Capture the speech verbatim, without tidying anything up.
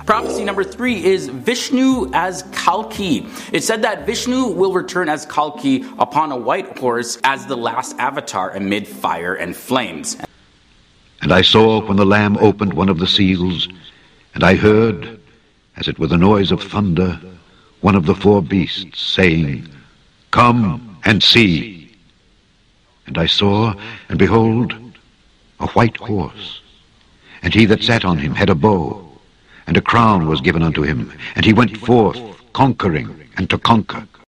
Prophecy number three is Vishnu as Kalki. It said that Vishnu will return as Kalki upon a white horse as the last avatar amid fire and flames. And I saw when the Lamb opened one of the seals, and I heard, as it were the noise of thunder, one of the four beasts saying, "Come and see." And I saw, and behold, a white horse, and he that sat on him had a bow, and a crown was given unto him, and he went forth conquering and to conquer.